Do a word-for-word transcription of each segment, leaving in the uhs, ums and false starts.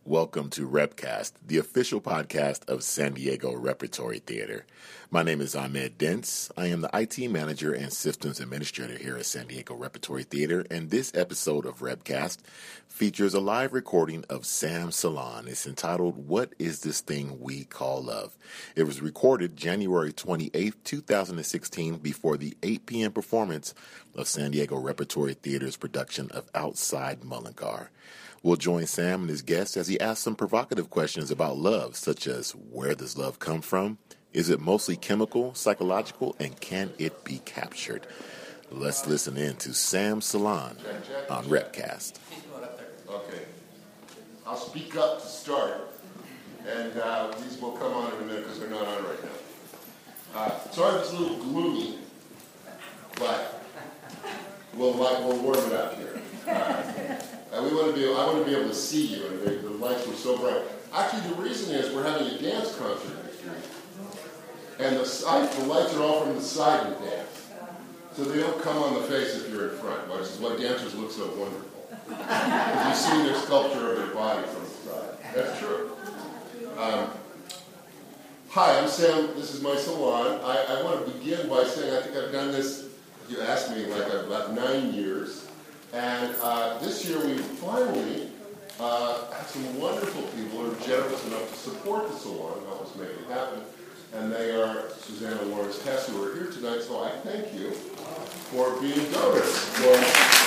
Welcome to Repcast, the official podcast of San Diego Repertory Theater. My name is Ahmed Dents. I am the I T manager and systems administrator here at San Diego Repertory Theater, and this episode of Repcast features a live recording of Sam Salon. It's entitled, What Is This Thing We Call Love? It was recorded January twenty-eighth, two thousand sixteen, before the eight p.m. performance of San Diego Repertory Theater's production of Outside Mullingar. We'll join Sam and his guests as he asks some provocative questions about love, such as where does love come from? Is it mostly chemical, psychological, and can it be captured? Let's listen in to Sam Salon on Repcast. Okay. I'll speak up to start, and uh, these will come on in a minute because they're not on right now. Uh, sorry if it's a little gloomy, but we'll, we'll warm it up here. Uh, Uh, we want to be. I want to be able to see you, and the, the lights were so bright. Actually, the reason is we're having a dance concert this week, and the side, the lights are all from the side of the dance, so they don't come on the face if you're in front, which is why dancers look so wonderful. Because you see their sculpture of their body from the side. That's true. Um, hi, I'm Sam. This is my salon. I, I want to begin by saying I think I've done this. You asked me like about nine years. And uh, this year we finally uh, have some wonderful people who are generous enough to support the salon and help us make it happen. And they are Susanna and Lawrence Tess, who are here tonight, so I thank you for being donors. For,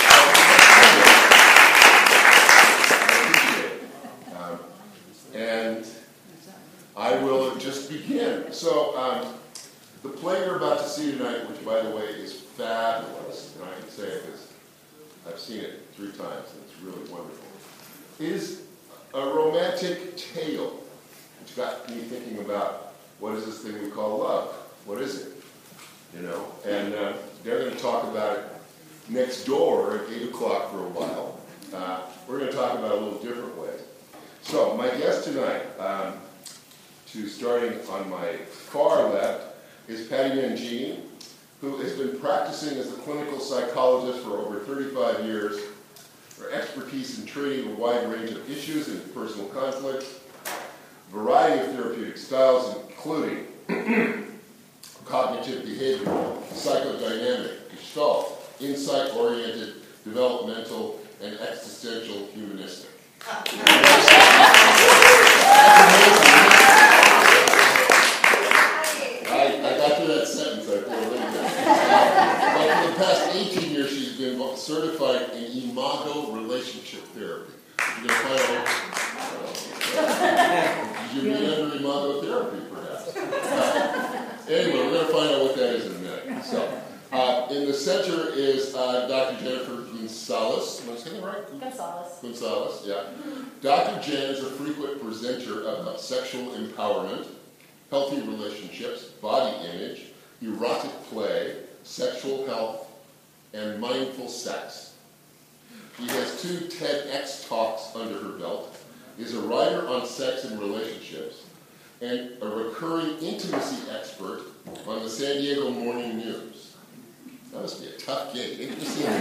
um, and I will just begin. So um, the play you're about to see tonight, which by the way is fabulous, and I can say it because I've seen it three times, and it's really wonderful, is a romantic tale, which got me thinking about what is this thing we call love? What is it? You know, and uh, they're going to talk about it next door at eight o'clock for a while. Uh, we're going to talk about it a little different ways. So, my guest tonight, um, to starting on my far left, is Patty Mangini, who has been practicing as a clinical psychologist for over thirty-five years. Her expertise in treating a wide range of issues and personal conflicts, a variety of therapeutic styles, including cognitive behavioral, psychodynamic, gestalt, insight-oriented, developmental, and existential humanistic. For the past eighteen years, she's been certified in Imago relationship therapy. You're going to find out. Did you meet under Imago therapy, perhaps? Uh, anyway, we're going to find out what that is in a minute. So, uh, in the center is uh, Doctor Jennifer Gonzalez. Am I saying that right? Gonzalez. Gonzalez, yeah. Doctor Jen is a frequent presenter about sexual empowerment, healthy relationships, body image, erotic play, sexual health, and mindful sex. She has two TEDx talks under her belt, is a writer on sex and relationships, and a recurring intimacy expert on the San Diego Morning News. That must be a tough gig. Intimacy. Wow.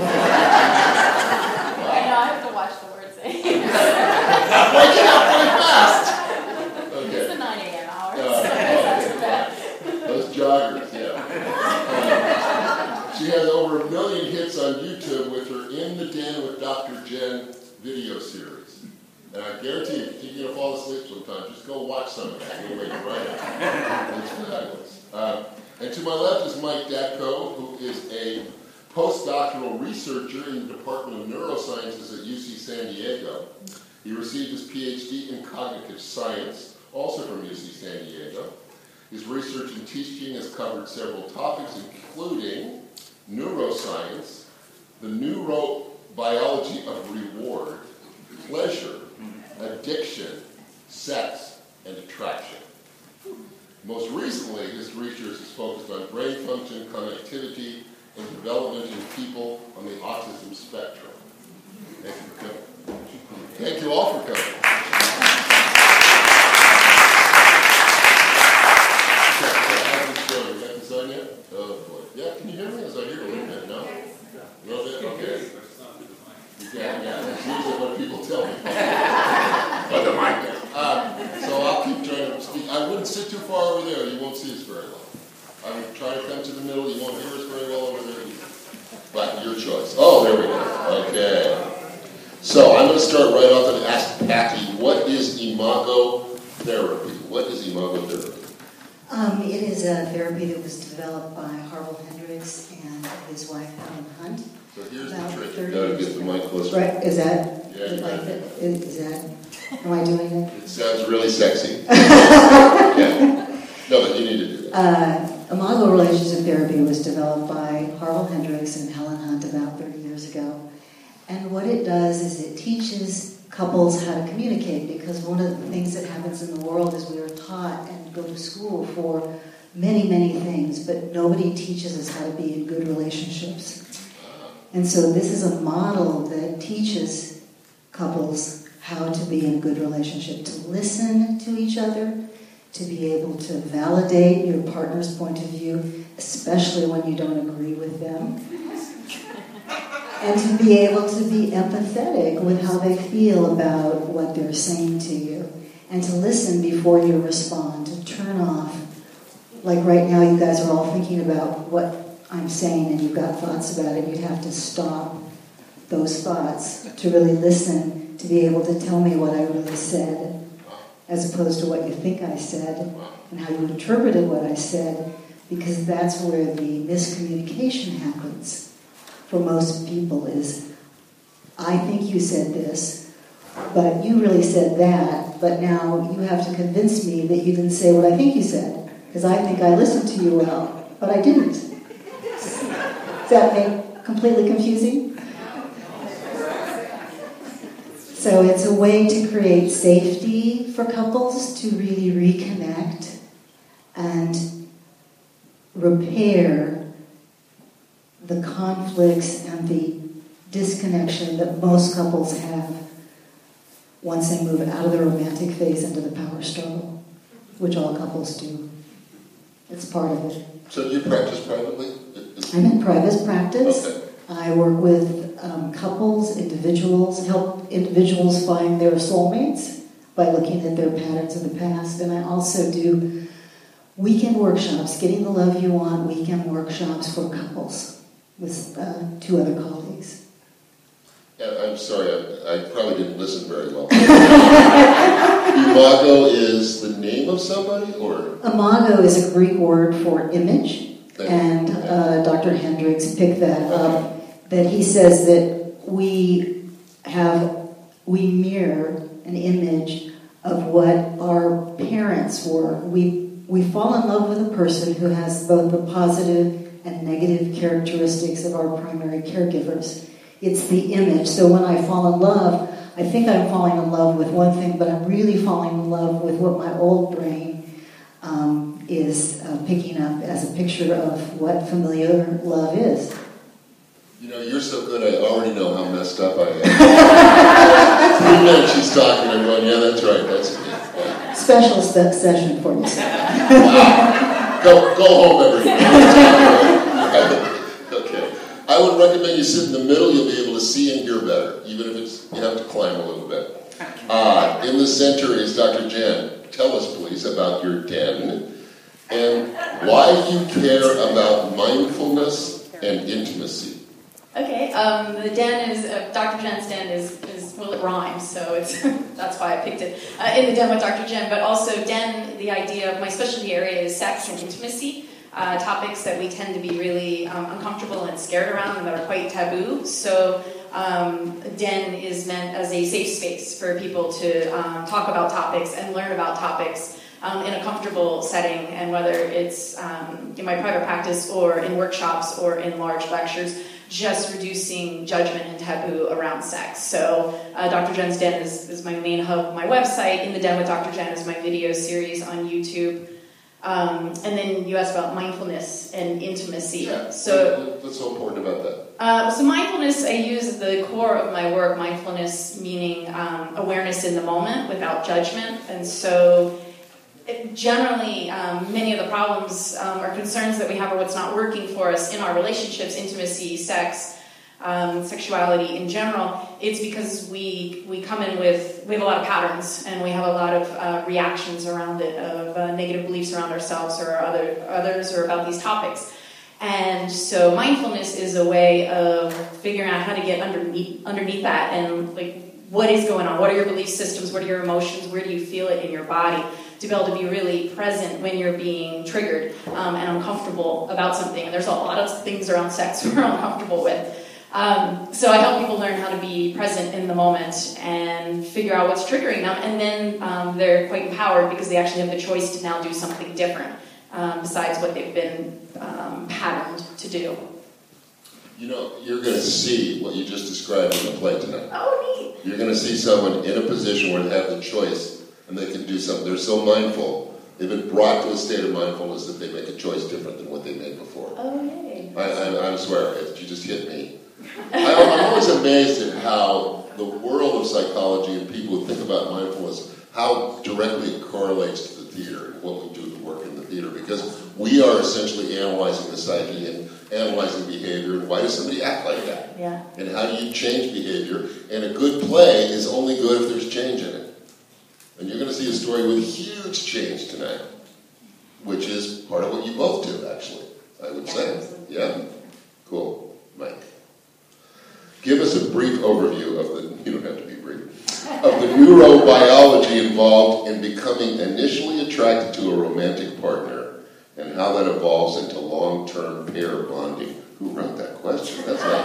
I know, I have to watch the words. Waking up really fast! Okay. It's the nine a.m. hours. Uh, oh, okay. Those joggers, yeah. Uh, she has over a million hits on YouTube with her In the Den with Doctor Jen video series. And I guarantee you, if you're going to fall asleep sometime, just go watch some of that. You'll wake right up. It's fabulous. Uh, and to my left is Mike Datko, who is a postdoctoral researcher in the Department of Neurosciences at U C San Diego. He received his P H D in cognitive science, also from U C San Diego. His research and teaching has covered several topics, including neuroscience, the neurobiology of reward, pleasure, addiction, sex, and attraction. Most recently, his research is focused on brain function, connectivity, and development in people on the autism spectrum. Thank you for coming. Thank you all for coming. Oh boy. Yeah, can you hear me? Is I hear a little bit? No? A little bit? Okay. You can, yeah. That's usually what people tell me. Put the mic down. Uh, so I'll keep trying to speak. I wouldn't sit too far over there. You won't see us very well. I would try to come to the middle. You won't hear us very well over there either. But your choice. Oh, there we go. Okay. So I'm going to start right off and ask Patty, what is imago therapy? What is imago therapy? Um, it is a therapy that was developed by Harville Hendrix and his wife Helen Hunt. So here's About the trick. thirty You've got to years get the ago. mic closer. Right? Is that? Yeah, is, you like got that is, is that? Am I doing it? It sounds really sexy. Yeah. No, but you need to do that. Uh, Imago Relationship Therapy was developed by Harville Hendrix and Helen Hunt about thirty years ago. And what it does is it teaches couples how to communicate, because one of the things that happens in the world is we are taught and go to school for many, many things, but nobody teaches us how to be in good relationships. And so this is a model that teaches couples how to be in a good relationship, to listen to each other, to be able to validate your partner's point of view, especially when you don't agree with them, and to be able to be empathetic with how they feel about what they're saying to you, and to listen before you respond, to turn off. Like right now, you guys are all thinking about what I'm saying, and you've got thoughts about it. You'd have to stop those thoughts to really listen, to be able to tell me what I really said, as opposed to what you think I said, and how you interpreted what I said, because that's where the miscommunication happens for most people is, I think you said this, but you really said that, but now you have to convince me that you didn't say what I think you said, because I think I listened to you well, but I didn't. Does that make completely confusing? So it's a way to create safety for couples to really reconnect and repair the conflicts and the disconnection that most couples have once they move out of the romantic phase into the power struggle, which all couples do. It's part of it. So do you practice privately? I'm in private practice. Okay. I work with um, couples, individuals, help individuals find their soulmates by looking at their patterns of the past. And I also do weekend workshops, Getting the Love You Want weekend workshops for couples with uh, two other colleagues. Yeah, I'm sorry, I, I probably didn't listen very well. Imago is the name of somebody, or? Imago is a Greek word for image. And uh, Doctor Hendricks picked that up, that he says that we have, we mirror an image of what our parents were. We, we fall in love with a person who has both the positive and negative characteristics of our primary caregivers. It's the image. So when I fall in love, I think I'm falling in love with one thing, but I'm really falling in love with what my old brain um, is uh, picking up as a picture of what familiar love is. You know, you're so good, I already know how messed up I am. Three minutes she's talking, I'm going, yeah, that's right, that's it. Special st- session for you. Wow. Go, go home, everybody. Okay. I would recommend you sit in the middle, you'll be able to see and hear better, even if it's you have to climb a little bit. Uh, in the center is Doctor Jen. Tell us, please, about your den and why you care about mindfulness and intimacy. Okay, um, the den is, uh, Doctor Jen's den is, is, well, it rhymes, so it's that's why I picked it. Uh, in the den with Doctor Jen, but also den, the idea of my specialty area is sex and intimacy, uh, topics that we tend to be really um, uncomfortable and scared around and that are quite taboo. So um, den is meant as a safe space for people to um, talk about topics and learn about topics Um, in a comfortable setting, and whether it's um, in my private practice or in workshops or in large lectures, just reducing judgment and taboo around sex. So uh, Doctor Jen's Den is, is my main hub, my website. In the Den with Doctor Jen is my video series on YouTube. Um, and then you asked about mindfulness and intimacy. Yeah, so what's so important about that? Uh, so mindfulness, I use at the core of my work, mindfulness meaning um, awareness in the moment without judgment. And so It, generally, um, many of the problems um, or concerns that we have or what's not working for us in our relationships, intimacy, sex, um, sexuality in general, it's because we we come in with, we have a lot of patterns, and we have a lot of uh, reactions around it, of uh, negative beliefs around ourselves or other others or about these topics. And so mindfulness is a way of figuring out how to get underneath underneath that, and like, what is going on? What are your belief systems? What are your emotions? Where do you feel it in your body? To be able to be really present when you're being triggered um, and uncomfortable about something. And there's a lot of things around sex we're uncomfortable with. Um, so I help people learn how to be present in the moment and figure out what's triggering them. And then um, they're quite empowered because they actually have the choice to now do something different um, besides what they've been um, patterned to do. You know, you're going to see what you just described in the play tonight. Oh, neat. You're going to see someone in a position where they have the choice and they can do something. They're so mindful. They've been brought to a state of mindfulness that they make a choice different than what they made before. Oh, yay. I, I, I swear, it, you just hit me. I, I'm always amazed at how the world of psychology and people who think about mindfulness, how directly it correlates to the theater and what we do to work in the theater, because we are essentially analyzing the psyche and analyzing behavior, and why does somebody act like that? Yeah. And how do you change behavior? And a good play is only good if there's change in it. And you're going to see a story with huge change tonight, which is part of what you both do, actually, I would Yeah, say. absolutely. Yeah? Cool. Mike. Give us a brief overview of the, you don't have to be brief, of the neurobiology involved in becoming initially attracted to a romantic partner, and how that evolves into long-term pair bonding. Who wrote that question? That's like,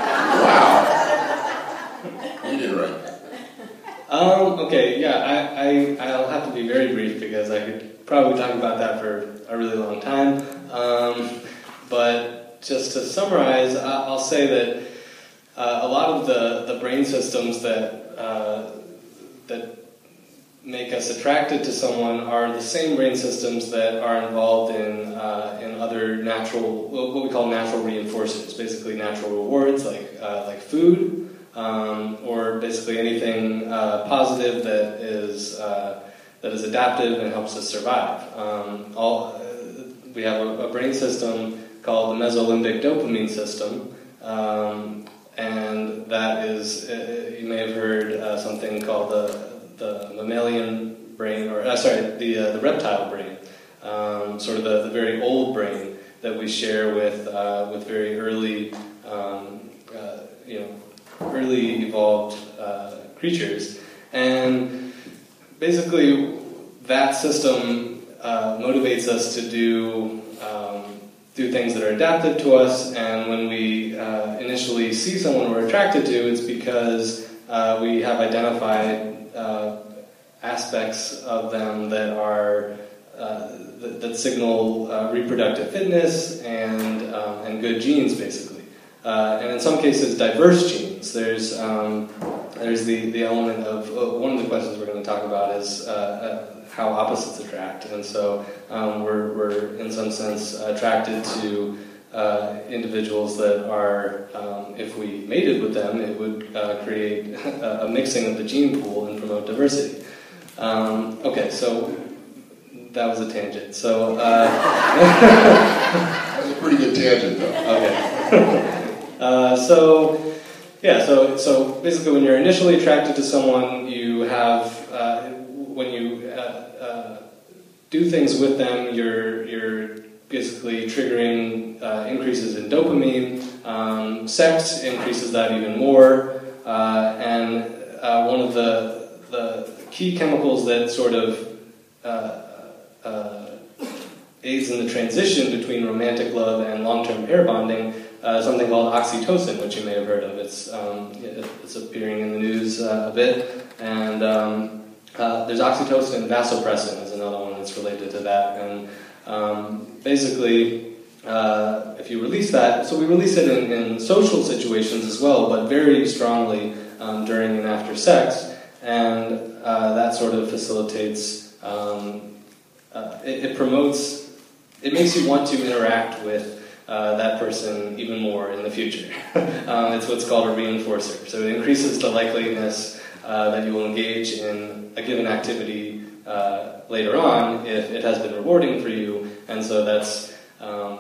wow. You didn't write that. Um, okay, yeah, I, I, I'll have to be very brief because I could probably talk about that for a really long time. Um, but just to summarize, I'll say that uh, a lot of the, the brain systems that uh, that make us attracted to someone are the same brain systems that are involved in uh, in other natural, what we call natural reinforcers, basically natural rewards like uh, like food. Um, or basically anything uh, positive that is uh, that is adaptive and helps us survive. Um, all, uh, we have a, a brain system called the mesolimbic dopamine system, um, and that is, uh, you may have heard uh, something called the the mammalian brain, or uh, sorry, the uh, the reptile brain, um, sort of the, the very old brain that we share with uh, with very early, um, uh, you know. early evolved uh, creatures, and basically that system uh, motivates us to do um, do things that are adaptive to us. And when we uh, initially see someone we're attracted to, it's because uh, we have identified uh, aspects of them that are uh, that, that signal uh, reproductive fitness and um, and good genes, basically. Uh, and in some cases, diverse genes. There's um, there's the, the element of uh, one of the questions we're going to talk about is uh, uh, how opposites attract, and so um, we're we're in some sense attracted to uh, individuals that are, um, if we mated with them, it would uh, create a, a mixing of the gene pool and promote diversity. Um, okay, so that was a tangent. So uh, that was a pretty good tangent, though. Okay. Uh, so, yeah, so so basically when you're initially attracted to someone, you have, uh, when you uh, uh, do things with them, you're you're basically triggering uh, increases in dopamine. Um, sex increases that even more. Uh, and uh, one of the, the key chemicals that sort of uh, uh, aids in the transition between romantic love and long-term pair bonding, Uh, something called oxytocin, which you may have heard of. It's um, it's appearing in the news uh, a bit, and um, uh, there's oxytocin and vasopressin is another one that's related to that. And um, basically, uh, if you release that, so we release it in, in social situations as well, but very strongly um, during and after sex, and uh, that sort of facilitates. Um, uh, it, it promotes. It makes you want to interact with Uh, that person even more in the future. um, it's what's called a reinforcer. So it increases the likeliness uh, that you will engage in a given activity uh, later on if it has been rewarding for you. And so that's, um,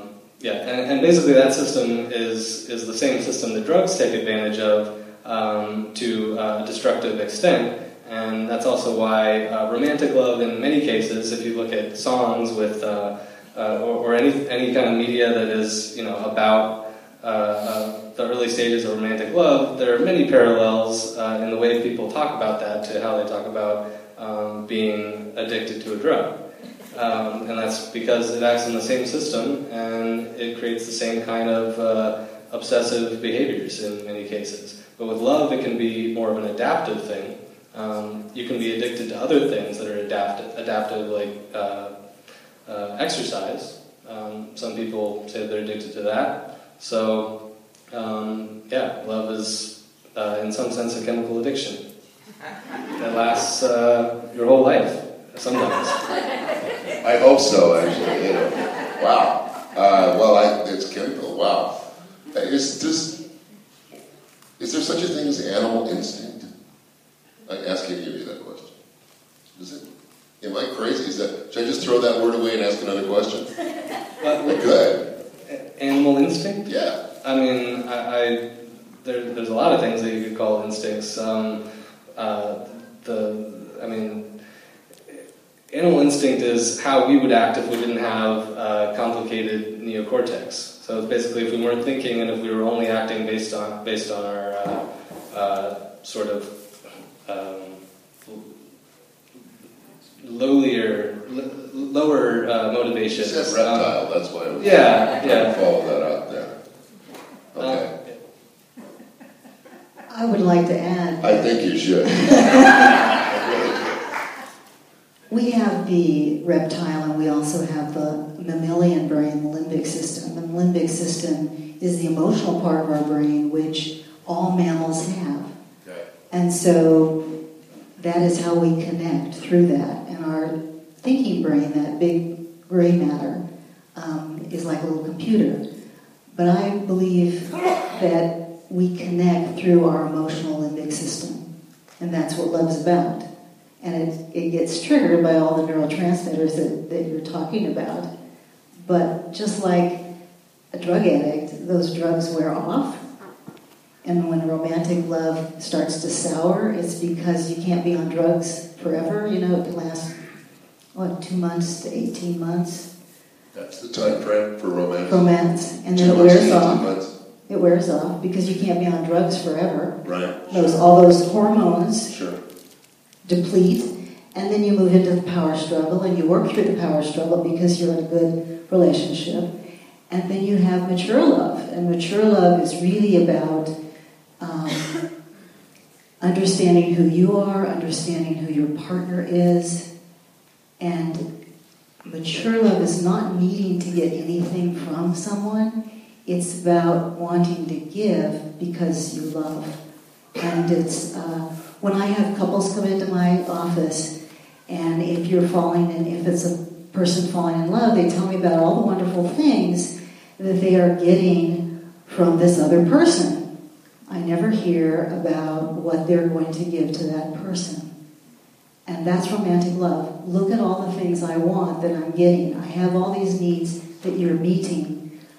Yeah, and, and basically that system is is the same system that drugs take advantage of um, to uh, a destructive extent, and that's also why uh, romantic love, in many cases, if you look at songs with uh, uh, or, or any any kind of media that is you know about uh, uh, the early stages of romantic love, there are many parallels uh, in the way people talk about that to how they talk about um, being addicted to a drug. Um, and that's because it acts in the same system and it creates the same kind of uh, obsessive behaviors in many cases. But with love, it can be more of an adaptive thing. Um, you can be addicted to other things that are adaptive, adaptive like uh, uh, exercise. Um, some people say they're addicted to that. So, um, yeah, love is, uh, in some sense, a chemical addiction that lasts uh, your whole life, sometimes. I hope so, actually. You know. Wow. Uh, well, I, it's chemical. Wow. Is this? Is there such a thing as animal instinct? I ask any of you that question. Is it? Am I crazy? Is that? Should I just throw that word away and ask another question? Uh, I could. Animal instinct? Yeah. I mean, I, I there, there's a lot of things that you could call instincts. Um, uh, the, I mean, animal instinct is how we would act if we didn't have uh, complicated neocortex. So it's basically if we weren't thinking and if we were only acting based on based on our uh, uh, sort of um, lowlier, l- lower uh, motivations. You said reptile. Um, that's why I was yeah, trying yeah. to follow that out there. Okay. Um, I would like to add. I think you should. I really do. We have the reptile and we also have the mammalian brain, the limbic system. The limbic system is the emotional part of our brain, which all mammals have. Okay. And so that is how we connect through that. And our thinking brain, that big gray matter, um, is like a little computer. But I believe that we connect through our emotional limbic system. And that's what love's about. And it, it gets triggered by all the neurotransmitters that, that you're talking about. But just like a drug addict, those drugs wear off. And when romantic love starts to sour, it's because you can't be on drugs forever. You know, it can last, what, two months to eighteen months? That's the time frame for romance. Romance. And then Two it months, wears eighteen off. months. It wears off because you can't be on drugs forever. Right. Those all those hormones Sure. deplete, and then you move into the power struggle, and you work through the power struggle because you're in a good relationship, and then you have mature love, and mature love is really about um, understanding who you are, understanding who your partner is, and mature love is not needing to get anything from someone. It's about wanting to give because you love. And it's, uh, when I have couples come into my office, and if you're falling in, if it's a person falling in love, they tell me about all the wonderful things that they are getting from this other person. I never hear about what they're going to give to that person. And that's romantic love. Look at all the things I want that I'm getting. I have all these needs that you're meeting.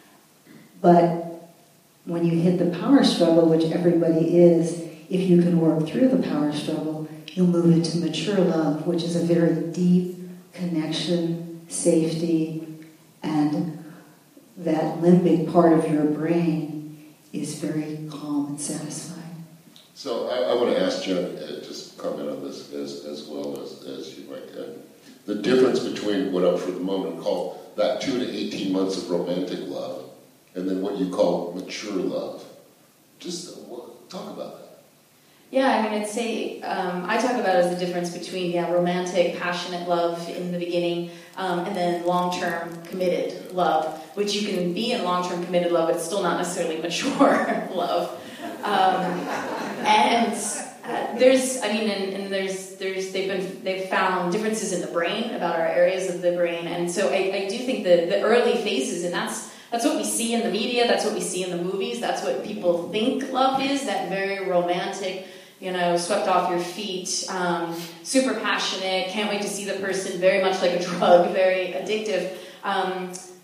But when you hit the power struggle, which everybody is, if you can work through the power struggle, you'll move into mature love, which is a very deep connection, safety, and that limbic part of your brain is very calm and satisfying. So I, I want to ask Jen, uh, just comment on this as, as well as, as you might can. The difference between what I for the moment call that two to eighteen months of romantic love and then what you call mature love. Just uh, what, talk about that. Yeah, I mean, I'd say, um, I talk about it as the difference between, yeah, romantic, passionate love in the beginning, um, and then long-term committed love, which you can be in long-term committed love, but it's still not necessarily mature love. Um, and uh, there's, I mean, and, and there's, there's, they've been, they've found differences in the brain about our areas of the brain, and so I, I do think the, the early phases, and that's, that's what we see in the media, that's what we see in the movies, that's what people think love is, that very romantic, you know, swept off your feet, um, super passionate, can't wait to see the person, very much like a drug, very addictive. Um,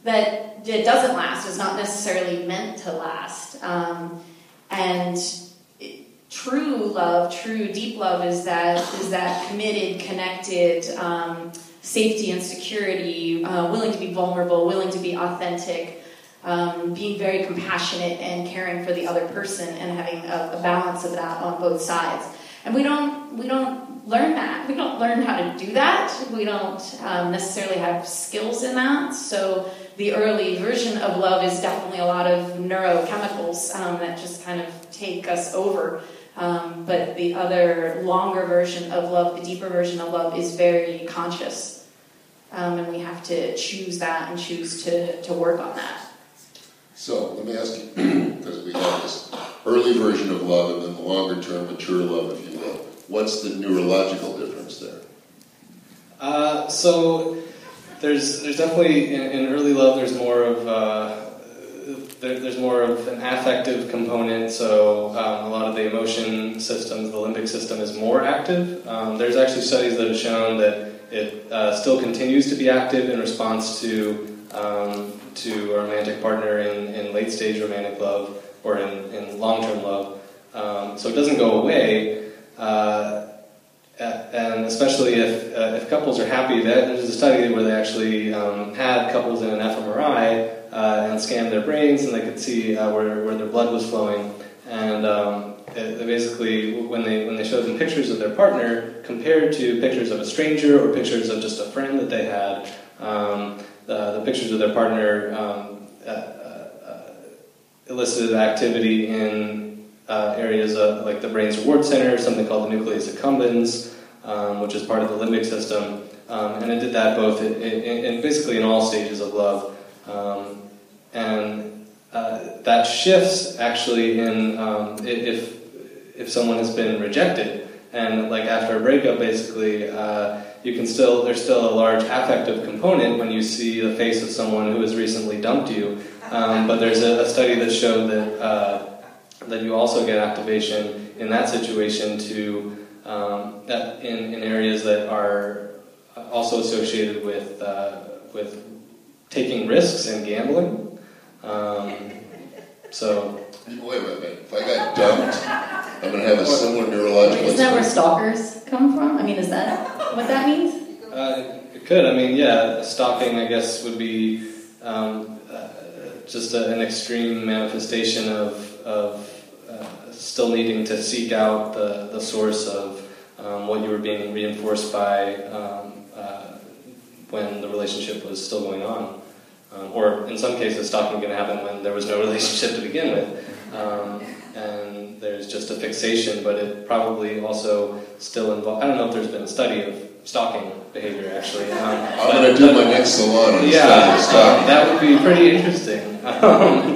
that it doesn't last. It's not necessarily meant to last. Um, and it, true love, true deep love, is that is that committed, connected, um, safety and security, uh, willing to be vulnerable, willing to be authentic, um, being very compassionate and caring for the other person, and having a, a balance of that on both sides. And we don't we don't learn that. We don't learn how to do that. We don't um, necessarily have skills in that. So the early version of love is definitely a lot of neurochemicals um, that just kind of take us over. Um, but the other longer version of love, the deeper version of love, is very conscious. Um, and we have to choose that and choose to, to work on that. So let me ask you, because we have this early version of love and then the longer term mature love, if you will. What's the neurological difference there? Uh, so there's there's definitely in, in early love there's more of uh, there, there's more of an affective component. So um, a lot of the emotion systems, the limbic system, is more active. Um, there's actually studies that have shown that it uh, still continues to be active in response to um, to a romantic partner in, in late stage romantic love or in, in long term love. Um, so it doesn't go away. Uh, and especially if uh, if couples are happy, that there's a study where they actually um, had couples in an fMRI uh, and scanned their brains, and they could see uh, where where their blood was flowing. And um, it, they basically, when they when they showed them pictures of their partner compared to pictures of a stranger or pictures of just a friend that they had, um, the, the pictures of their partner um, uh, uh, elicited activity in Uh, areas of, like the brain's reward center, something called the nucleus accumbens, um, which is part of the limbic system, um, and it did that both in, in, in basically in all stages of love, um, and uh, that shifts actually in um, if if someone has been rejected, and like after a breakup, basically uh, you can still there's still a large affective component when you see the face of someone who has recently dumped you, um, but there's a, a study that showed that. Uh, that you also get activation in that situation to um, that in, in areas that are also associated with uh, with taking risks and gambling. Um, so, wait a minute. If I got dumped, I'm going to have a similar neurological. Is that where stalkers come from? I mean, is that what that means? Uh, it could. I mean, yeah, stalking, I guess, would be um, uh, just a, an extreme manifestation of of uh, still needing to seek out the, the source of um, what you were being reinforced by um, uh, when the relationship was still going on. Um, or in some cases, stalking can happen when there was no relationship to begin with. Um, and there's just a fixation, but it probably also still involves... I don't know if there's been a study of stalking behavior, actually. Um, I'm going to do my next salon on yeah, study of stalking. That would be pretty interesting. Um,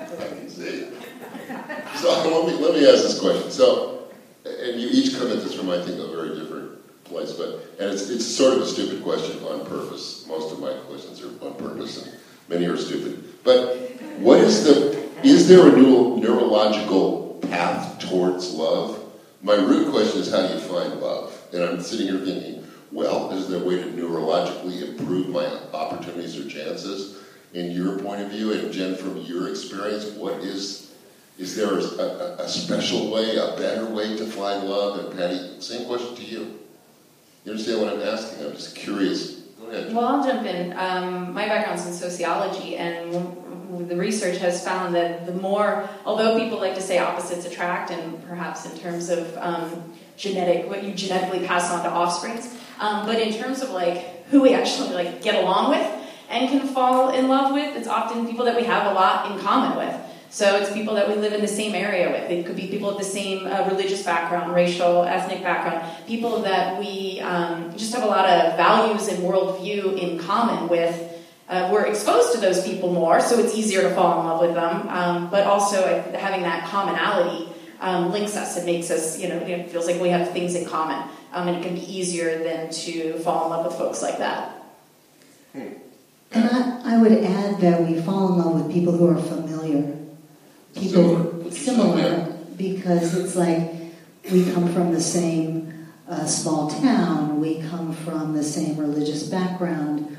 So let me, let me ask this question. So, and you each come at this from, I think, a very different place, but, and it's, it's sort of a stupid question on purpose. Most of my questions are on purpose, and many are stupid. But what is the, is there a neuro, neurological path towards love? My root question is, how do you find love? And I'm sitting here thinking, well, is there a way to neurologically improve my opportunities or chances? In your point of view, and Jen, from your experience, what is... Is there a, a, a special way, a better way to find love? And Patty, same question to you. You understand what I'm asking? I'm just curious. Go ahead. Well, I'll jump in. Um, my background's in sociology, and the research has found that the more, although people like to say opposites attract, and perhaps in terms of um, genetic, what you genetically pass on to offsprings, um, but in terms of like who we actually like get along with and can fall in love with, it's often people that we have a lot in common with. So it's people that we live in the same area with. It could be people with the same uh, religious background, racial, ethnic background, people that we um, just have a lot of values and worldview in common with. Uh, we're exposed to those people more, so it's easier to fall in love with them. Um, but also uh, having that commonality um, links us. It makes us, you know, it feels like we have things in common. Um, and it can be easier than to fall in love with folks like that. Hmm. And I, I would add that we fall in love with people who are familiar. People similar, similar because it's like we come from the same uh, small town, we come from the same religious background,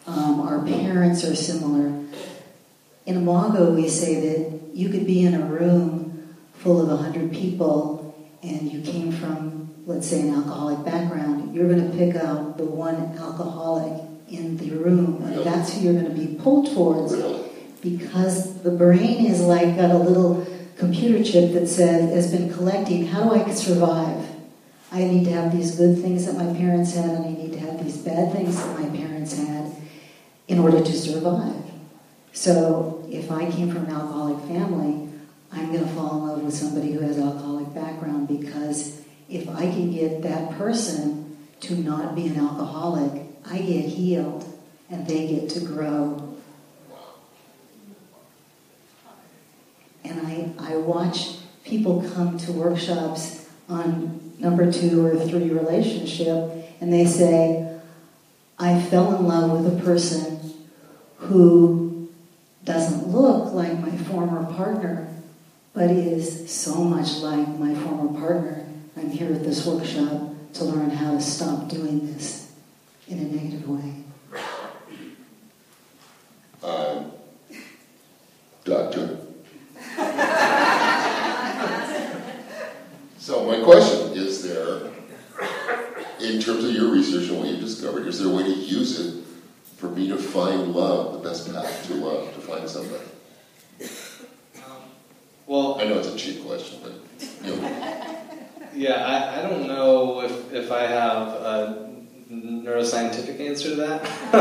Um, our parents are similar. In Imago, we say that you could be in a room full of one hundred people and you came from, let's say, an alcoholic background. You're going to pick out the one alcoholic in the room, and that's who you're going to be pulled towards, because the brain is like got a little computer chip that says, has been collecting, how do I survive? I need to have these good things that my parents had, and I need to have these bad things that my parents had in order to survive. So if I came from an alcoholic family, I'm going to fall in love with somebody who has an alcoholic background, because if I can get that person to not be an alcoholic, I get healed and they get to grow. And I, I watch people come to workshops on number two or three relationship, and they say, I fell in love with a person who doesn't look like my former partner, but is so much like my former partner. I'm here at this workshop to learn how to stop doing this in a negative way. Uh, doctor. So my question is there, in terms of your research and what you've discovered, is there a way to use it for me to find love, the best path to love, to find somebody? Well, I know it's a cheap question, but you know. Yeah, I, I don't know if, if I have a neuroscientific answer to that.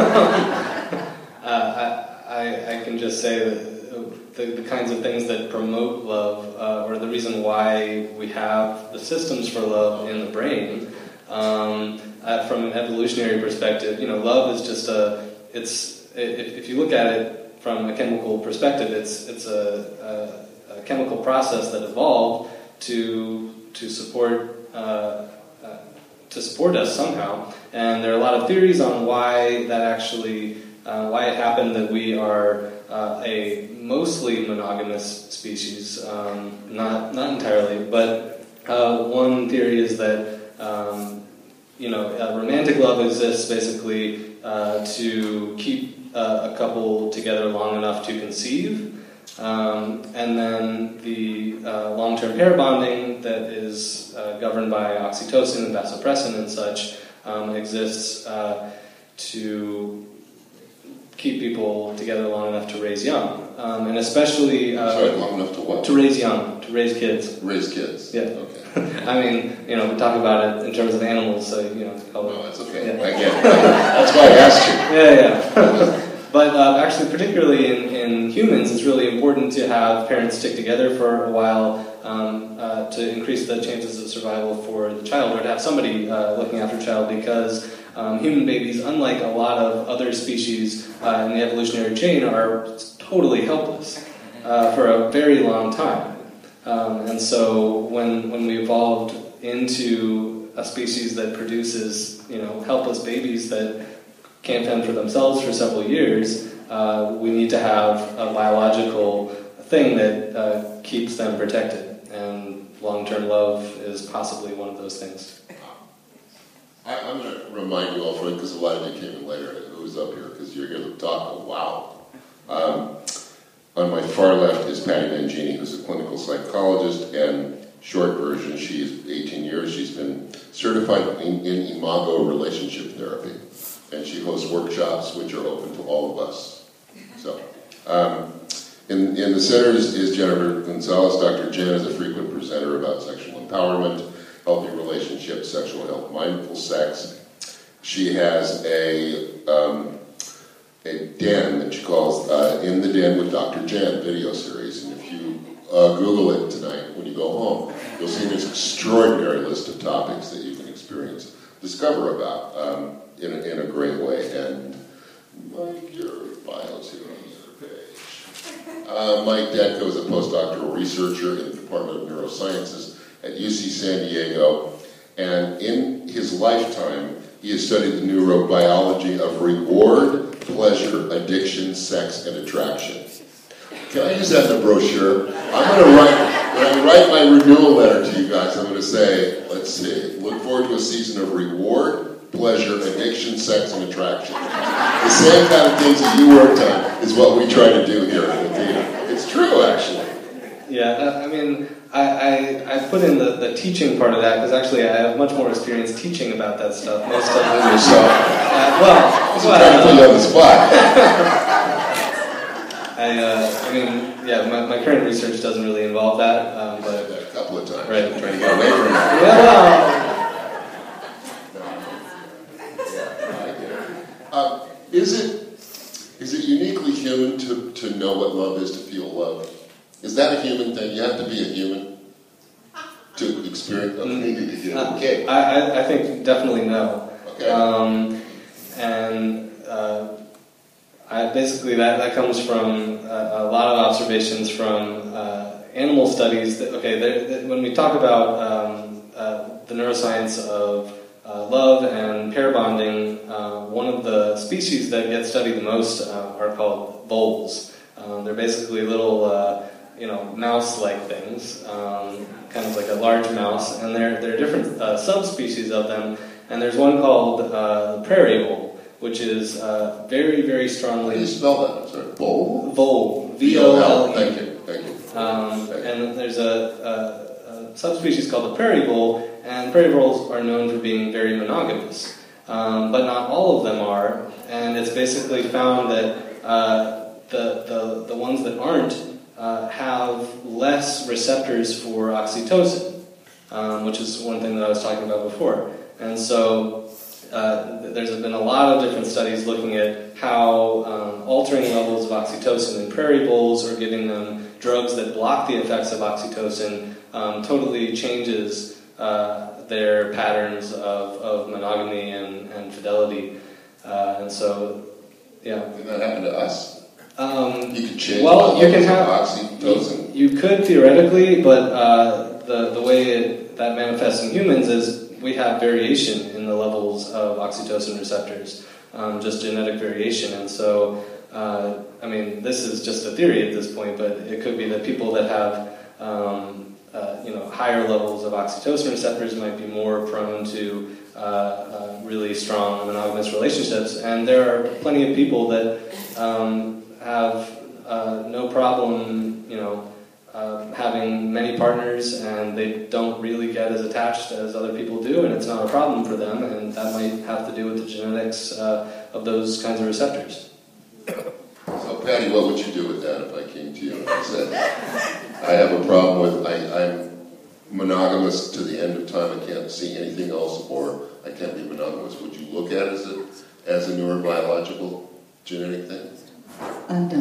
uh, I, I I can just say that the, the kinds of things that promote love, uh, or the reason why we have the systems for love in the brain, um, uh, from an evolutionary perspective, you know, love is just a, it's, if, if you look at it from a chemical perspective, it's it's a, a, a chemical process that evolved to to support uh, uh, to support us somehow, and there are a lot of theories on why that actually uh, why it happened that we are uh, a mostly monogamous species, um, not not entirely, but uh, one theory is that um, you know uh, romantic love exists basically uh, to keep uh, a couple together long enough to conceive. Um, and then the uh, long-term pair bonding that is uh, governed by oxytocin and vasopressin and such um, exists uh, to keep people together long enough to raise young, um, and especially uh, Sorry, long enough to what? To raise young, to raise kids. Raise kids. Yeah. Okay. I mean, you know, we talk about it in terms of animals, so you know. Call No, it, that's okay. yeah. I get it. That's why I asked you. Yeah, yeah. But uh, actually, particularly in, in humans, it's really important to have parents stick together for a while um, uh, to increase the chances of survival for the child, or to have somebody uh, looking after a child, because um, human babies, unlike a lot of other species uh, in the evolutionary chain, are totally helpless uh, for a very long time. Um, and so when when we evolved into a species that produces, you know, helpless babies that can't fend for themselves for several years, uh, we need to have a biological thing that uh, keeps them protected, and long-term love is possibly one of those things. I, I'm going to remind you all, Frank, because a lot of you came in later, who's up here, because you're here to talk. Oh, wow. Um, on my far left is Patty Mangini, who's a clinical psychologist, and short version, she's eighteen years, she's been certified in, in Imago relationship therapy. And she hosts workshops which are open to all of us. So, um, in, in the center is, is Jennifer Gonzalez. Doctor Jen is a frequent presenter about sexual empowerment, healthy relationships, sexual health, mindful sex. She has a um, a den that she calls uh, In the Den with Doctor Jen video series. And if you uh, Google it tonight when you go home, you'll see this extraordinary list of topics that you can experience, discover about. Um, In a, in a great way, and Mike, your bio's here on the other page. Uh, Mike Detko is a postdoctoral researcher in the Department of Neurosciences at U C San Diego, and in his lifetime, he has studied the neurobiology of reward, pleasure, addiction, sex, and attraction. Can I use that in the brochure? I'm going to write, when I write my renewal letter to you guys, I'm going to say, let's see, look forward to a season of reward, pleasure, pleasure, addiction, sex, and attraction. The same kind of things that you worked on is what we try to do here in the theater. It's true, actually. Yeah, I mean, I, I, I put in the, the teaching part of that because actually I have much more experience teaching about that stuff. Most of it yourself. Uh, well, I'm trying to put you on the spot. I, uh, I mean, yeah, my, my current research doesn't really involve that, um, but I've said that a couple of times. right. I'm trying to get away from that. Well, Yeah, I get it. Uh, is it is it uniquely human to, to know what love is, to feel love? Is that a human thing? You have to be a human to experience. Okay, okay. I, I, I think definitely no. Okay. Um, and uh, I, basically that, that comes from a, a lot of observations from uh, animal studies. That, okay, they're, they're, when we talk about um, uh, the neuroscience of uh, love and pair bonding, uh, one of the species that get studied the most uh, are called voles. Um, they're basically little, uh, you know, mouse-like things, um, kind of like a large mouse, and there there are different uh, subspecies of them. And there's one called uh, the prairie vole, which is uh, very, very strongly. How do you spell that? I'm sorry. Vole? Vole. V O L E. Thank you. Thank you. Um, and there's a, a, a subspecies called the prairie vole, and prairie voles are known for being very monogamous. Um, but not all of them are, and it's basically found that uh, the, the, the ones that aren't uh, have less receptors for oxytocin, um, which is one thing that I was talking about before. And so uh, there's been a lot of different studies looking at how um, altering levels of oxytocin in prairie voles or giving them drugs that block the effects of oxytocin um, totally changes uh, their patterns of, of monogamy and, and fidelity. Uh, and so, yeah. Did that happen to us? Um, you could change well, the you can have oxytocin. You, you could theoretically, but uh, the the way it, that manifests in humans is we have variation in the levels of oxytocin receptors, um, just genetic variation. And so, uh, I mean, this is just a theory at this point, but it could be that people that have, um, uh, you know, higher levels of oxytocin receptors might be more prone to uh, uh, really strong monogamous relationships. And there are plenty of people that um, have uh, no problem, you know, Uh, having many partners, and they don't really get as attached as other people do, and it's not a problem for them, and that might have to do with the genetics uh, of those kinds of receptors. So, Patty, what would you do with that if I came to you and I said, I have a problem with, I, I'm monogamous to the end of time, I can't see anything else, or I can't be monogamous. Would you look at it as a, as a neurobiological genetic thing? Uh, no.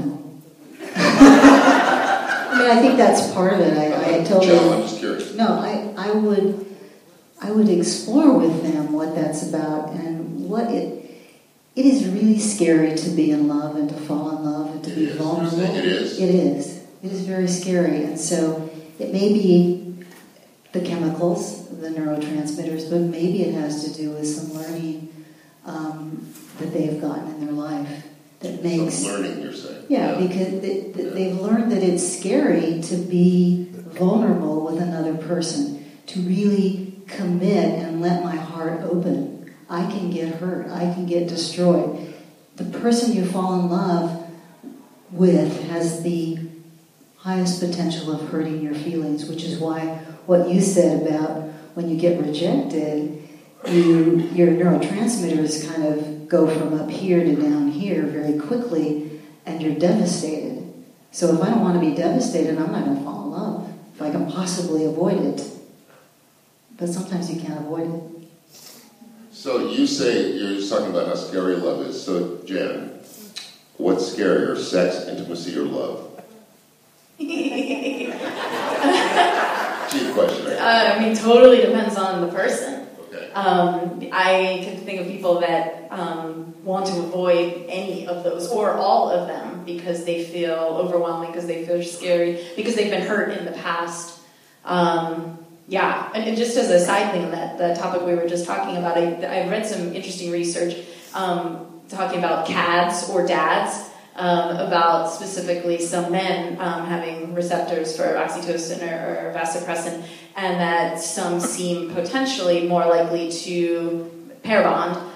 I mean, I think that's part of it. I, I totally. Joe, I'm just curious. No, I, I would, I would explore with them what that's about and what it. It is really scary to be in love and to fall in love and to It be is. vulnerable. It is. It is. It is very scary, and so it may be the chemicals, the neurotransmitters, but maybe it has to do with some learning um, that they've gotten in their life. That makes Some learning, you're saying. Yeah, yeah. because they, they, they've learned that it's scary to be vulnerable with another person, to really commit and let my heart open. I can get hurt. I can get destroyed. The person you fall in love with has the highest potential of hurting your feelings, which is why what you said about when you get rejected, you your neurotransmitters kind of go from up here to down here very quickly, and you're devastated. So if I don't want to be devastated, I'm not going to fall in love, if I can possibly avoid it. But sometimes you can't avoid it. So you say, you're just talking about how scary love is. So, Jen, what's scarier, sex, intimacy, or love? Cheap question. Uh, I mean, totally depends on the person. Okay. Um, I can think of people that um, want to avoid any of those, or all of them, because they feel overwhelming, because they feel scary, because they've been hurt in the past. Um, yeah, and, and just as a side thing, that the topic we were just talking about, I, I read some interesting research um, talking about C A Ds or dads, um, about specifically some men um, having receptors for oxytocin or, or vasopressin, and that some seem potentially more likely to pair bond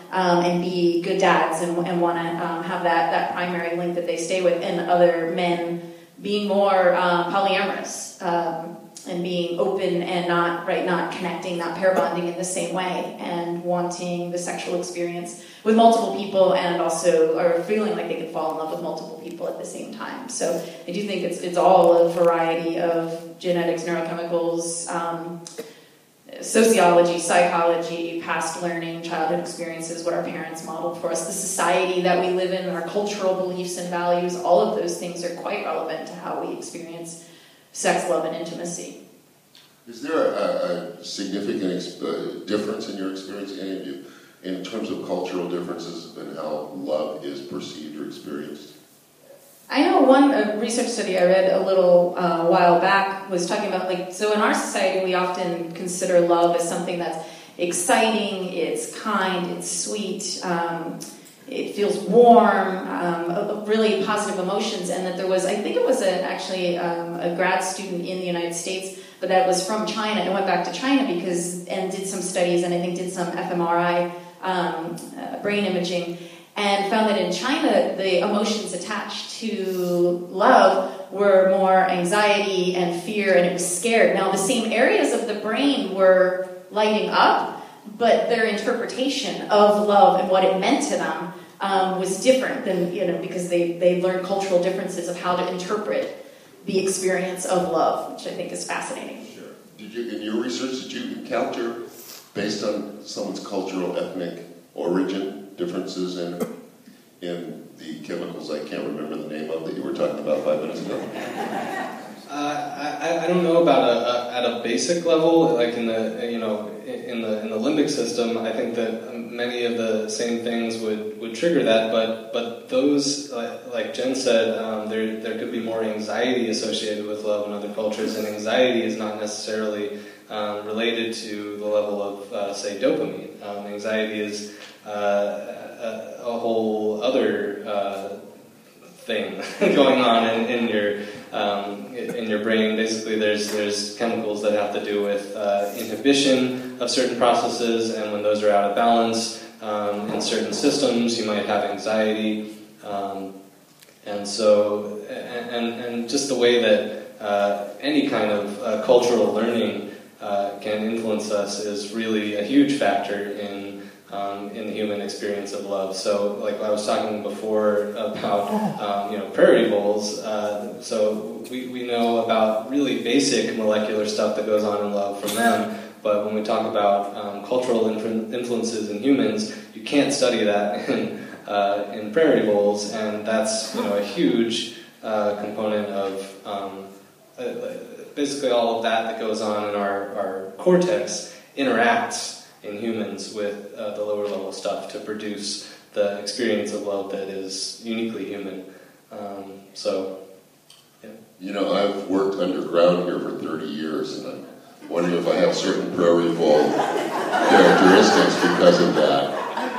um, and be good dads and, and want to um, have that, that primary link that they stay with, and other men being more um, polyamorous um, and being open and not right not connecting, not pair bonding in the same way, and wanting the sexual experience with multiple people, and also are feeling like they can fall in love with multiple people at the same time. So I do think it's it's all a variety of genetics, neurochemicals, um, sociology, psychology, past learning, childhood experiences, what our parents modeled for us, the society that we live in, our cultural beliefs and values. All of those things are quite relevant to how we experience sex, love, and intimacy. Is there a, a significant ex- uh, difference in your experience, any of you, in terms of cultural differences in how love is perceived or experienced? I know one a research study I read a little uh, while back was talking about, like, so in our society we often consider love as something that's exciting, it's kind, it's sweet, um, it feels warm, um, really positive emotions, and that there was, I think it was a, actually um, a grad student in the United States, but that was from China and went back to China because, and did some studies, and I think did some F M R I um, uh, brain imaging, and found that in China, the emotions attached to love were more anxiety and fear, and it was scared. Now, the same areas of the brain were lighting up, but their interpretation of love and what it meant to them um, was different than, you know, because they, they learned cultural differences of how to interpret the experience of love, which I think is fascinating. Sure. Did you, in your research, did you encounter, based on someone's cultural, ethnic origin, differences in in the chemicals I can't remember the name of that you were talking about five minutes ago? Uh, I, I don't know about a, a, at a basic level, like in the you know in the in the limbic system. I think that many of the same things would, would trigger that, but but those like, like Jen said, um, there there could be more anxiety associated with love in other cultures, and anxiety is not necessarily um, related to the level of uh, say dopamine. Um, anxiety is uh, a, a whole other uh, thing going on in, in your um, in your brain. Basically, there's there's chemicals that have to do with uh, inhibition of certain processes, and when those are out of balance um, in certain systems, you might have anxiety, um, and so and, and and just the way that uh, any kind of uh, cultural learning uh, can influence us is really a huge factor in. Um, in the human experience of love. So, like I was talking before about, um, you know, prairie voles. Uh, so we, we know about really basic molecular stuff that goes on in love from them. But when we talk about um, cultural influ- influences in humans, you can't study that in uh, in prairie voles, and that's you know a huge uh, component of um, uh, basically all of that that goes on in our, our cortex interacts in humans with uh, the lower level stuff to produce the experience of love that is uniquely human. Um, so, yeah. You know, I've worked underground here for thirty years, and I'm wondering if I have certain prairie vole characteristics because of that.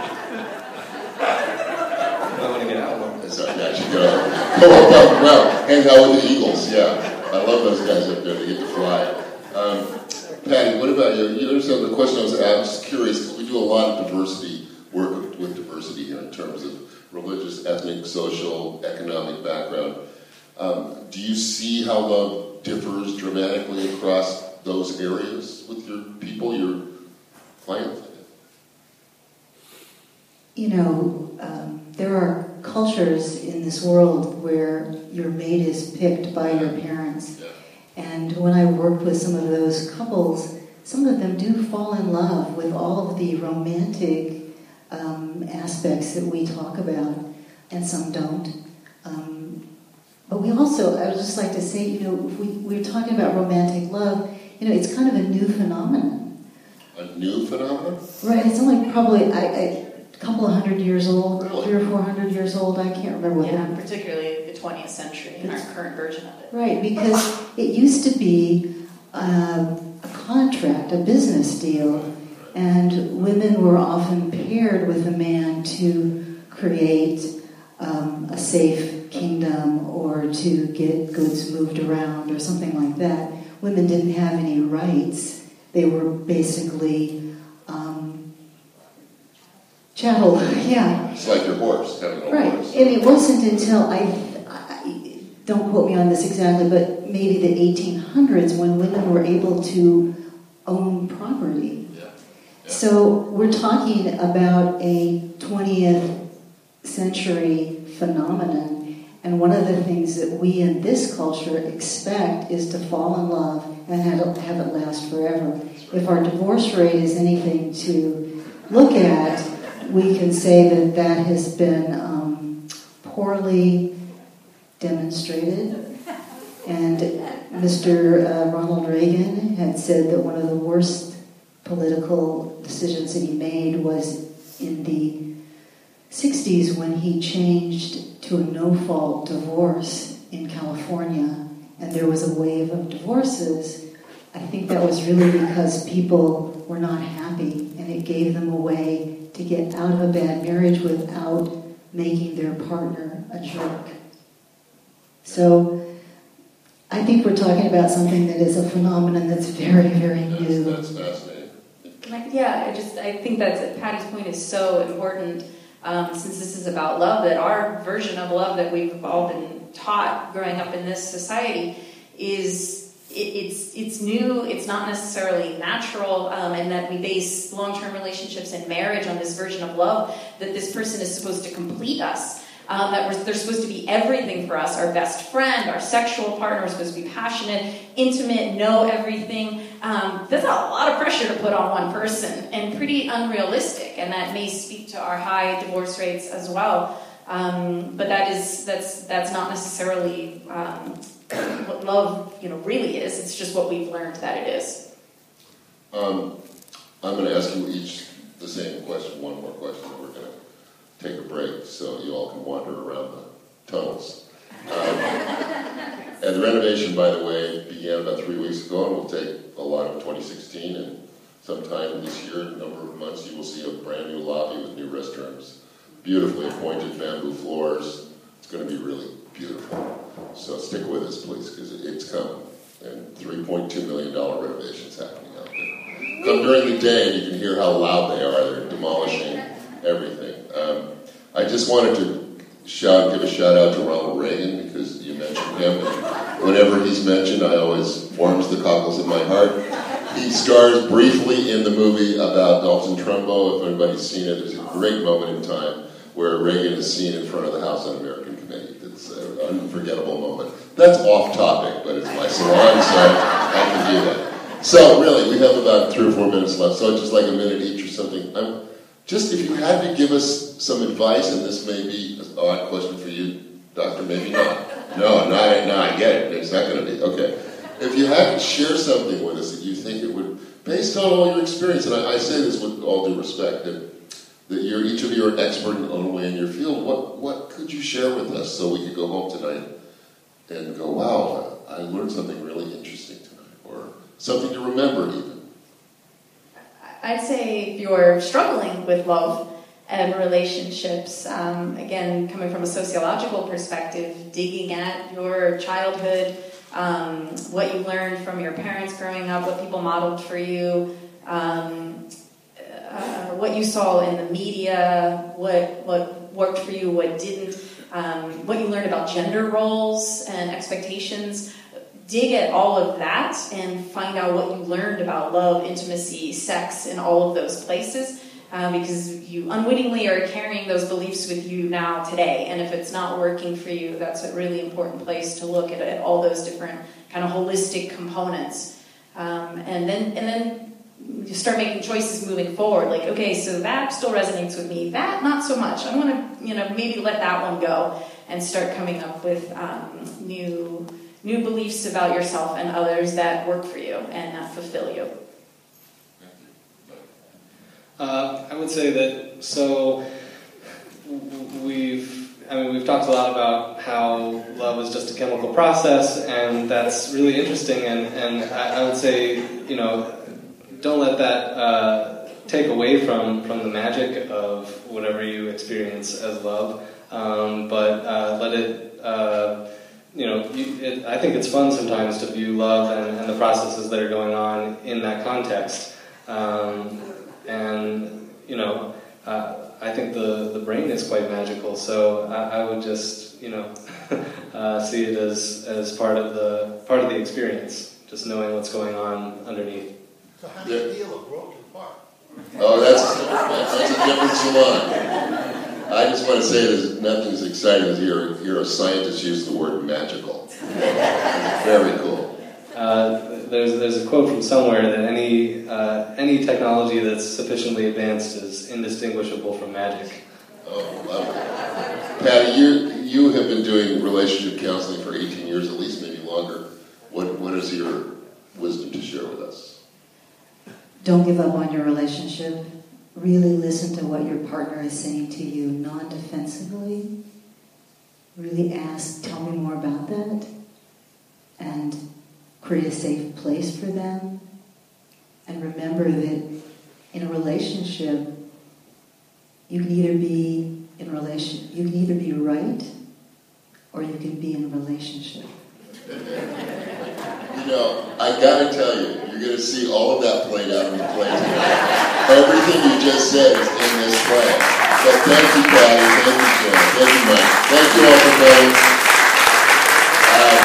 I want to get out more. So I should go, go up, up, well, hang out with the eagles, yeah. I love those guys up there, they get to fly. Um, Patty, what about you? You understand the question I was asking? I'm just curious, because we do a lot of diversity work with diversity here in terms of religious, ethnic, social, economic background. Um, do you see how love differs dramatically across those areas with your people, your clients? You know, um, there are cultures in this world where your mate is picked by your parents. Yeah. And when I worked with some of those couples, some of them do fall in love with all of the romantic um, aspects that we talk about, and some don't. Um, but we also, I would just like to say, you know, if we, we're talking about romantic love, you know, it's kind of a new phenomenon. A new phenomenon? Right, it's only probably I, I, a couple of hundred years old, Really? three or four hundred years old, I can't remember what Yeah, that particularly the twentieth century and our current version of it. Right, because it used to be uh, a contract, a business deal, and women were often paired with a man to create um, a safe kingdom or to get goods moved around or something like that. Women didn't have any rights. They were basically um, Chattel, yeah. It's like your horse, having a Right, horse. and it wasn't until, I, I, don't quote me on this exactly, but maybe the eighteen hundreds when women were able to own property. Yeah. Yeah. So we're talking about a twentieth century phenomenon, and one of the things that we in this culture expect is to fall in love and have it, have it last forever. If our divorce rate is anything to look at, we can say that that has been um, poorly demonstrated. And Mister Uh, Ronald Reagan had said that one of the worst political decisions that he made was in the sixties when he changed to a no-fault divorce in California, and there was a wave of divorces. I think that was really because people were not happy, and it gave them a way to get out of a bad marriage without making their partner a jerk. So I think we're talking about something that is a phenomenon that's very, very That's, new. that's fascinating. Like, yeah, I just I think that Patty's point is so important, um, since this is about love, that our version of love that we've all been taught growing up in this society is it, it's it's new, it's not necessarily natural, um, and that we base long-term relationships and marriage on this version of love that this person is supposed to complete us. Um, that we're, they're supposed to be everything for us, our best friend, our sexual partner, we're supposed to be passionate, intimate, know everything. Um, that's a lot of pressure to put on one person and pretty unrealistic, and that may speak to our high divorce rates as well. Um, but that is that's that's not necessarily um, what love, you know, really is. It's just what we've learned that it is. Um, I'm going to ask you each the same question, one more question, and we're going to take a break so you all can wander around the tunnels. Um, and the renovation, by the way, began about three weeks ago and will take a lot of twenty sixteen, and sometime this year, a number of months, you will see a brand new lobby with new restrooms, beautifully appointed bamboo floors. It's going to be really beautiful. So stick with us, please, because it's coming. And three point two million dollars renovations happening out there. Come during the day and you can hear how loud they are. They're demolishing everything. Um, I just wanted to shout, give a shout out to Ronald Reagan because you mentioned him. And whenever he's mentioned, I always warms the cockles in my heart. He stars briefly in the movie about Dalton Trumbo. If anybody's seen it, there's a great moment in time where Reagan is seen in front of the House Un-American Committee. It's an unforgettable moment. That's off topic, but it's my salon, so I can do that. So really, we have about three or four minutes left, so just like a minute each or something. I'm, Just if you had to give us some advice, and this may be an odd question for you, Doctor, maybe not. No, no, I, no, I get it. It's not going to be. Okay. If you had to share something with us that you think it would, based on all your experience, and I, I say this with all due respect, that, that you're, each of you are expert in own way in your field, what, what could you share with us so we could go home tonight and go, wow, I learned something really interesting tonight, or something to remember even? I'd say if you're struggling with love and relationships, um, again, coming from a sociological perspective, digging at your childhood, um, what you learned from your parents growing up, what people modeled for you, um, uh, what you saw in the media, what what worked for you, what didn't, um, what you learned about gender roles and expectations. Dig at all of that and find out what you learned about love, intimacy, sex, in all of those places, uh, because you unwittingly are carrying those beliefs with you now today. And if it's not working for you, that's a really important place to look at, at all those different kind of holistic components. Um, and then and then you start making choices moving forward. Like, okay, so that still resonates with me. That, not so much. I want to, you know, maybe let that one go and start coming up with um, new... new beliefs about yourself and others that work for you and that fulfill you. Uh, I would say that, so we've, I mean, we've talked a lot about how love is just a chemical process, and that's really interesting, and, and I, I would say, you know, don't let that uh, take away from, from the magic of whatever you experience as love, um, but uh, let it... Uh, You know, you, it, I think it's fun sometimes to view love and, and the processes that are going on in that context. Um, and, you know, uh, I think the, the brain is quite magical, so I, I would just, you know, uh, see it as, as part of the part of the experience, just knowing what's going on underneath. So how do you feel a broken part? Oh, that's, that's a different salon. I just want to say that nothing as exciting as hear, hear a scientist use the word magical. It's very cool. Uh, there's there's a quote from somewhere that any uh, any technology that's sufficiently advanced is indistinguishable from magic. Oh, love it. Patty, you you have been doing relationship counseling for eighteen years, at least, maybe longer. What what is your wisdom to share with us? Don't give up on your relationship. Really listen to what your partner is saying to you, non-defensively. Really ask, tell me more about that. And create a safe place for them. And remember that in a relationship, you can either be in relation, you can either be right or you can be in a relationship. You know, I gotta tell you, you're gonna see all of that played out in the play tonight. Everything you just said is in this play. So thank you, Patty. Thank you, Jim. Thank you, Mike. Thank you all for coming. Uh,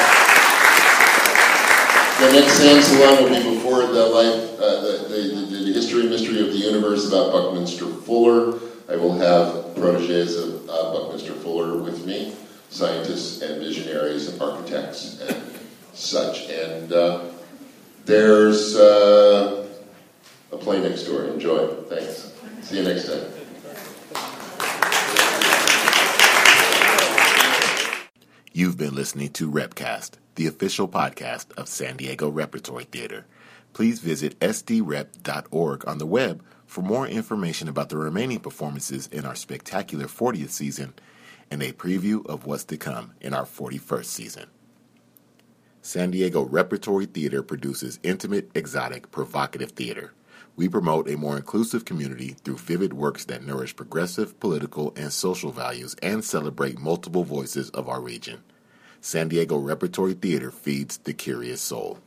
the next Sam Salon will be before the life, uh, the, the, the, the history and mystery of the universe about Buckminster Fuller. I will have proteges of uh, Buckminster Fuller with me, scientists and visionaries and architects and such. And uh, there's uh, a play next door. Enjoy. Thanks. See you next time. You've been listening to Repcast, the official podcast of San Diego Repertory Theater. Please visit s d rep dot org on the web for more information about the remaining performances in our spectacular fortieth season and a preview of what's to come in our forty-first season. San Diego Repertory Theater produces intimate, exotic, provocative theater. We promote a more inclusive community through vivid works that nourish progressive, political, and social values and celebrate multiple voices of our region. San Diego Repertory Theater feeds the curious soul.